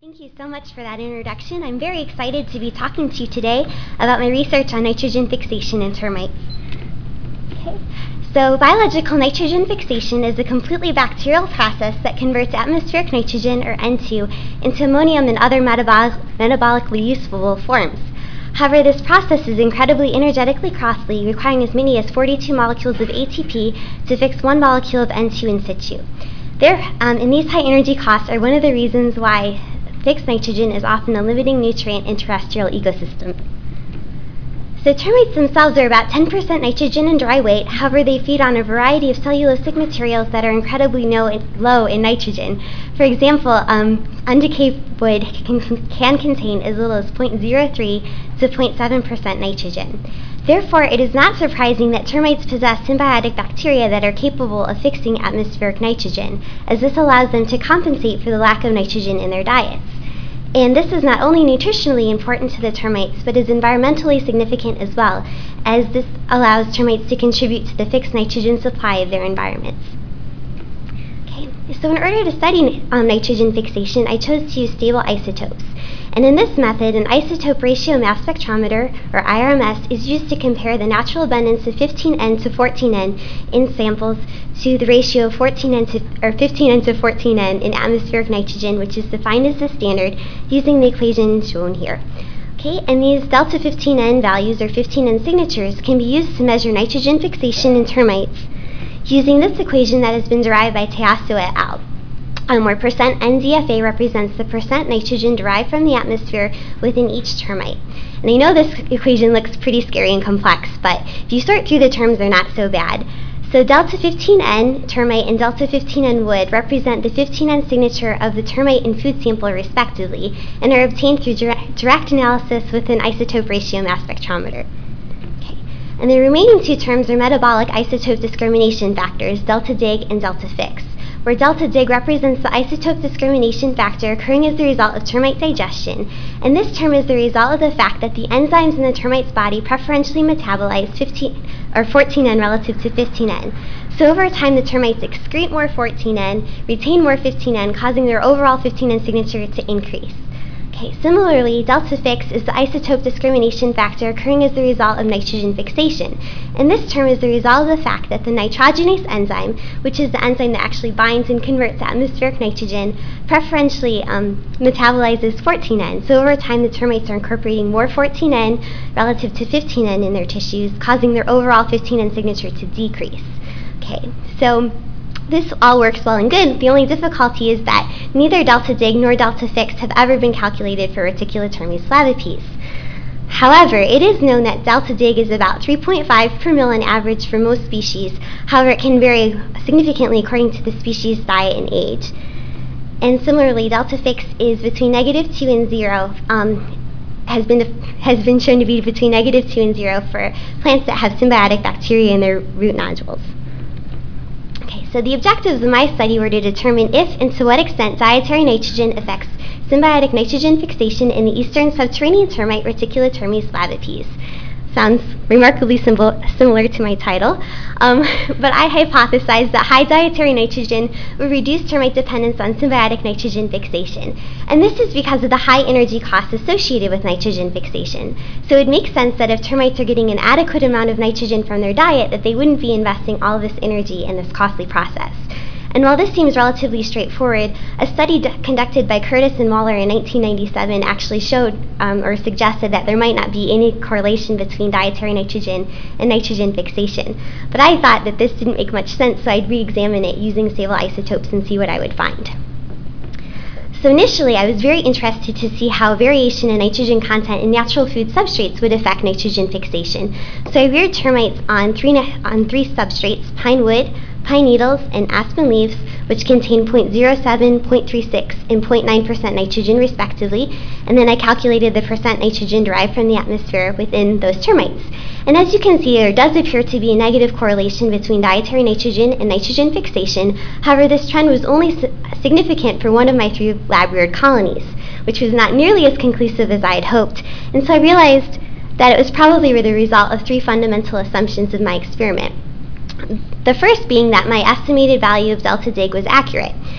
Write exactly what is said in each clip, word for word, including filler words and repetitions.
Thank you so much for that introduction. I'm very excited to be talking to you today about my research on nitrogen fixation in termites. Okay. So biological nitrogen fixation is a completely bacterial process that converts atmospheric nitrogen, or N two, into ammonium and other metabolic, metabolically useful forms. However, this process is incredibly energetically costly, requiring as many as forty-two molecules of A T P to fix one molecule of N two in situ. There, um, and these high energy costs are one of the reasons why fixed nitrogen is often a limiting nutrient in terrestrial ecosystems. So termites themselves are about ten percent nitrogen in dry weight. However, they feed on a variety of cellulosic materials that are incredibly no, low in nitrogen. For example, um, undecayed wood can, can contain as little as zero point zero three to zero point seven percent nitrogen. Therefore, it is not surprising that termites possess symbiotic bacteria that are capable of fixing atmospheric nitrogen, as this allows them to compensate for the lack of nitrogen in their diets. And this is not only nutritionally important to the termites, but is environmentally significant as well, as this allows termites to contribute to the fixed nitrogen supply of their environments. Okay, so in order to study um, nitrogen fixation, I chose to use stable isotopes. And in this method, an isotope ratio mass spectrometer, or I R M S, is used to compare the natural abundance of fifteen N to fourteen N in samples to the ratio of fourteen N to, or fifteen N to fourteen N in atmospheric nitrogen, which is defined as the standard using the equation shown here. Okay, and these delta fifteen N values, or fifteen N signatures, can be used to measure nitrogen fixation in termites using this equation that has been derived by Tayasu et al. Um, where percent N D F A represents the percent nitrogen derived from the atmosphere within each termite. And I know this equation looks pretty scary and complex, but if you sort through the terms, they're not so bad. So delta fifteen N termite and delta fifteen N wood represent the fifteen N signature of the termite and food sample respectively, and are obtained through direct, direct analysis with an isotope ratio mass spectrometer. And the remaining two terms are metabolic isotope discrimination factors, delta dig and delta fix, where delta dig represents the isotope discrimination factor occurring as the result of termite digestion, and this term is the result of the fact that the enzymes in the termite's body preferentially metabolize fifteen or fourteen N relative to fifteen N. So over time, the termites excrete more fourteen N, retain more fifteen N, causing their overall fifteen N signature to increase. Okay, similarly, delta fix is the isotope discrimination factor occurring as the result of nitrogen fixation. And this term is the result of the fact that the nitrogenase enzyme, which is the enzyme that actually binds and converts atmospheric nitrogen, preferentially um, metabolizes fourteen N. So over time, the termites are incorporating more fourteen N relative to fifteen N in their tissues, causing their overall fifteen N signature to decrease. Okay, so this all works well and good. The only difficulty is that neither delta dig nor delta fix have ever been calculated for Reticulotermes flavipes. However, it is known that delta dig is about three point five per mil on average for most species. However, it can vary significantly according to the species, diet, and age. And similarly, delta fix is between negative two and zero. Um, has been has been shown to be between negative two and zero for plants that have symbiotic bacteria in their root nodules. Okay, so the objectives of my study were to determine if and to what extent dietary nitrogen affects symbiotic nitrogen fixation in the eastern subterranean termite Reticulotermes flavipes. Sounds remarkably simple, similar to my title, um, but I hypothesized that high dietary nitrogen would reduce termite dependence on symbiotic nitrogen fixation. And this is because of the high energy costs associated with nitrogen fixation. So it makes sense that if termites are getting an adequate amount of nitrogen from their diet, that they wouldn't be investing all of this energy in this costly process. And while this seems relatively straightforward, a study d- conducted by Curtis and Waller in nineteen ninety-seven actually showed um, or suggested that there might not be any correlation between dietary nitrogen and nitrogen fixation. But I thought that this didn't make much sense, so I'd re-examine it using stable isotopes and see what I would find. So initially, I was very interested to see how variation in nitrogen content in natural food substrates would affect nitrogen fixation. So I reared termites on three, on three substrates, pine wood, pine needles, and aspen leaves, which contain zero point zero seven, zero point three six, and zero point nine percent nitrogen respectively, and then I calculated the percent nitrogen derived from the atmosphere within those termites. And as you can see, there does appear to be a negative correlation between dietary nitrogen and nitrogen fixation. However, this trend was only significant for one of my three lab-reared colonies, which was not nearly as conclusive as I had hoped. And so I realized that it was probably the result of three fundamental assumptions of my experiment. The first being that my estimated value of delta dig was accurate.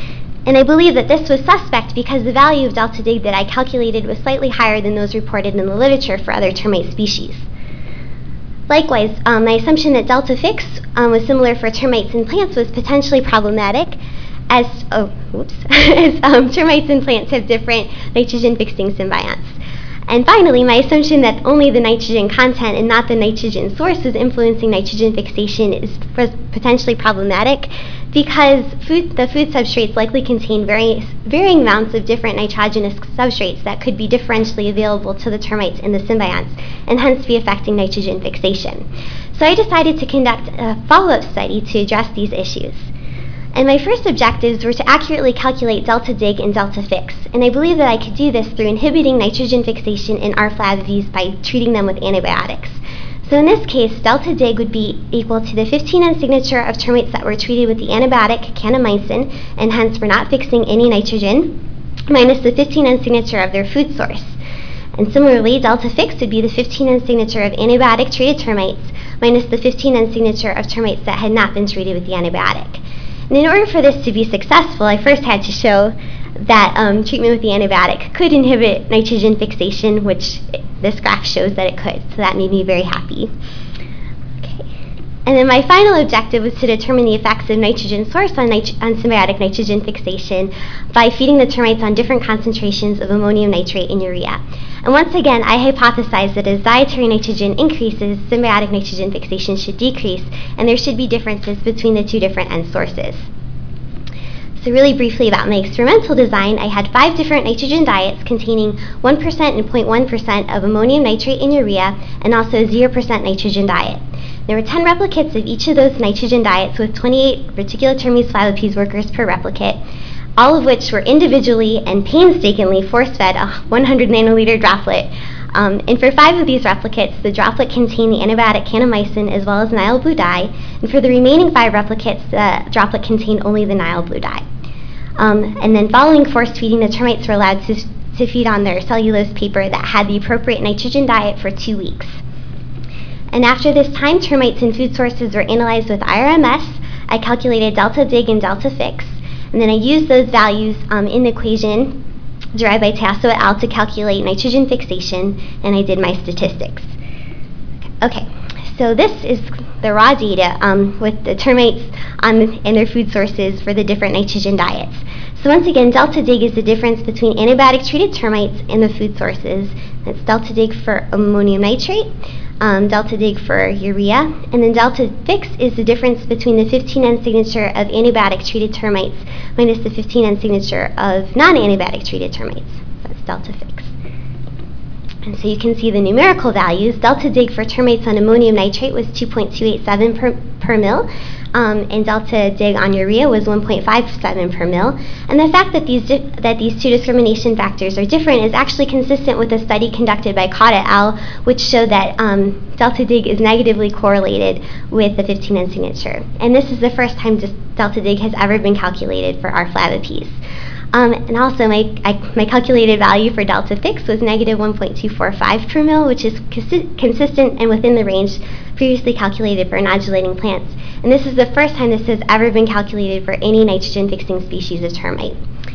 And I believe that this was suspect because the value of delta dig that I calculated was slightly higher than those reported in the literature for other termite species. Likewise, um, my assumption that delta fix um, was similar for termites and plants was potentially problematic, as oh, whoops, as um, termites and plants have different nitrogen-fixing symbionts. And finally, my assumption that only the nitrogen content and not the nitrogen source was influencing nitrogen fixation is potentially problematic because food, the food substrates likely contain various, varying amounts of different nitrogenous substrates that could be differentially available to the termites and the symbionts, and hence be affecting nitrogen fixation. So I decided to conduct a follow-up study to address these issues. And my first objectives were to accurately calculate delta dig and delta fix, and I believe that I could do this through inhibiting nitrogen fixation in R. flavipes by treating them with antibiotics. So in this case, delta dig would be equal to the fifteen N signature of termites that were treated with the antibiotic kanamycin, and hence were not fixing any nitrogen, minus the fifteen N signature of their food source. And similarly, delta fix would be the fifteen N signature of antibiotic-treated termites, minus the fifteen N signature of termites that had not been treated with the antibiotic. And in order for this to be successful, I first had to show that um, treatment with the antibiotic could inhibit nitrogen fixation, which this graph shows that it could, so that made me very happy. Okay. And then my final objective was to determine the effects of nitrogen source on, nit on symbiotic nitrogen fixation by feeding the termites on different concentrations of ammonium nitrate and urea. And once again, I hypothesized that as dietary nitrogen increases, symbiotic nitrogen fixation should decrease, and there should be differences between the two different end sources. So really briefly about my experimental design, I had five different nitrogen diets containing one percent and zero point one percent of ammonium nitrate and urea, and also a zero percent nitrogen diet. There were ten replicates of each of those nitrogen diets with twenty-eight Reticulotermes flavipes workers per replicate, all of which were individually and painstakingly force-fed a one hundred nanoliter droplet. Um, and for five of these replicates, the droplet contained the antibiotic kanamycin as well as Nile blue dye, and for the remaining five replicates, the droplet contained only the Nile blue dye. Um, and then following force feeding, the termites were allowed to, to feed on their cellulose paper that had the appropriate nitrogen diet for two weeks. And after this time, termites and food sources were analyzed with I R M S. I calculated delta dig and delta fix, and then I used those values um, in the equation derived by Tasso et al. To calculate nitrogen fixation, and I did my statistics. Okay, so this is the raw data um, with the termites on the, and their food sources for the different nitrogen diets. So once again, delta dig is the difference between antibiotic-treated termites and the food sources. That's delta dig for ammonium nitrate, um, delta dig for urea, and then delta fix is the difference between the fifteen N signature of antibiotic-treated termites minus the fifteen N signature of non-antibiotic-treated termites. So that's delta fix. And so you can see the numerical values. Delta dig for termites on ammonium nitrate was two point two eight seven per, per mil, um, and delta dig on urea was one point five seven per mil. And the fact that these, that these two discrimination factors are different is actually consistent with a study conducted by Codd et al., which showed that um, delta dig is negatively correlated with the fifteen N signature. And this is the first time delta dig has ever been calculated for R. flavipes. Um, and also, my, I, my calculated value for delta fix was negative one point two four five per mil, which is consi consistent and within the range previously calculated for nodulating plants. And this is the first time this has ever been calculated for any nitrogen-fixing species of termite.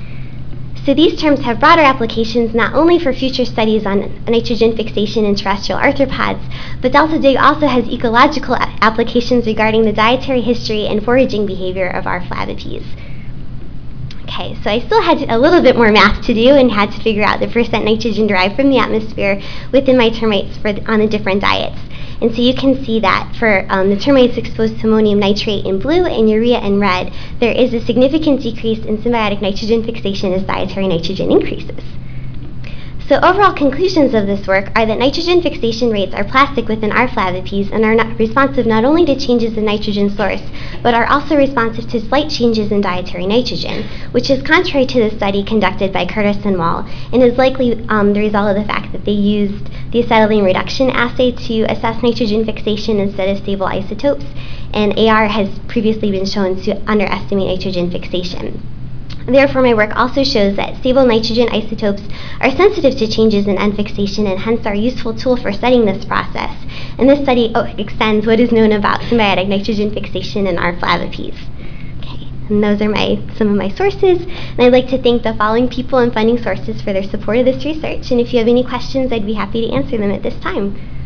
So these terms have broader applications not only for future studies on nitrogen fixation in terrestrial arthropods, but delta dig also has ecological applications regarding the dietary history and foraging behavior of R. flavipes. Okay, so I still had a little bit more math to do and had to figure out the percent nitrogen derived from the atmosphere within my termites for the, on the different diets. And so you can see that for um, the termites exposed to ammonium nitrate in blue and urea in red, there is a significant decrease in symbiotic nitrogen fixation as dietary nitrogen increases. So overall conclusions of this work are that nitrogen fixation rates are plastic within R. flavipes and are not responsive not only to changes in nitrogen source, but are also responsive to slight changes in dietary nitrogen, which is contrary to the study conducted by Curtis and Wall, and is likely um, the result of the fact that they used the acetylene reduction assay to assess nitrogen fixation instead of stable isotopes, and A R has previously been shown to underestimate nitrogen fixation. Therefore, my work also shows that stable nitrogen isotopes are sensitive to changes in N fixation and hence are a useful tool for studying this process. And this study oh, extends what is known about symbiotic nitrogen fixation in R. flavipes. Okay. And those are my some of my sources. And I'd like to thank the following people and funding sources for their support of this research. And if you have any questions, I'd be happy to answer them at this time.